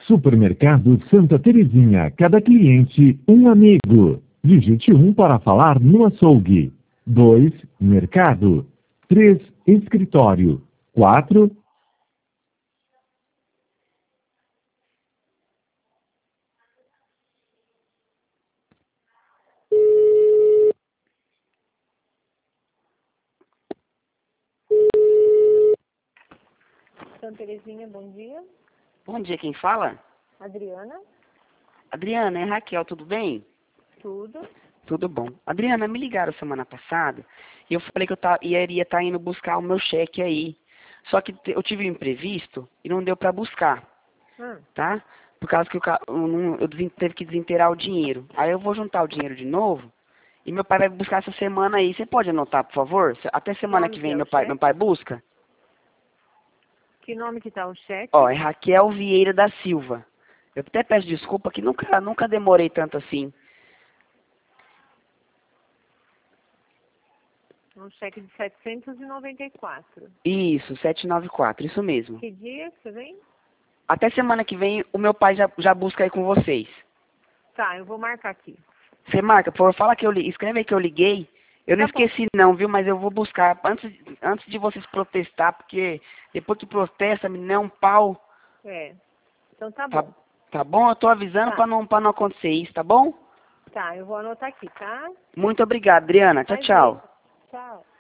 Supermercado Santa Terezinha. Cada cliente, um amigo. Digite 1 para falar no açougue. 2, mercado. 3, escritório. 4... Santa Terezinha, bom dia. Bom dia, quem fala? Adriana, Adriana, é Raquel, tudo bem? tudo. Tudo bom. Adriana, me ligaram semana passada e eu falei que iria estar indo buscar o meu cheque aí. Só que eu tive um imprevisto e não deu para buscar, tá? Por causa que teve que desinteirar o dinheiro. Aí eu vou juntar o dinheiro de novo e meu pai vai buscar essa semana aí. Você pode anotar, por favor? Até semana que Nome que vem é o meu pai busca? Que nome que tá o cheque? Ó, é Raquel Vieira da Silva. Eu até peço desculpa que nunca demorei tanto assim. Um cheque de 794. Isso, 794, isso mesmo. Que dia que você vem? Até semana que vem o meu pai já busca aí com vocês. Tá, eu vou marcar aqui. Você marca, por favor, fala que escreve aí que eu liguei. Eu não Tá bom. esqueci não, viu? Mas eu vou buscar antes de vocês protestar, porque depois que protesta, me dá um pau. É. Então tá Tá, bom. tá bom? Eu tô avisando Tá. pra não acontecer isso, tá bom? Tá, eu vou anotar aqui, tá? Muito obrigado, Adriana. Tchau, Imagina. tchau. Tchau.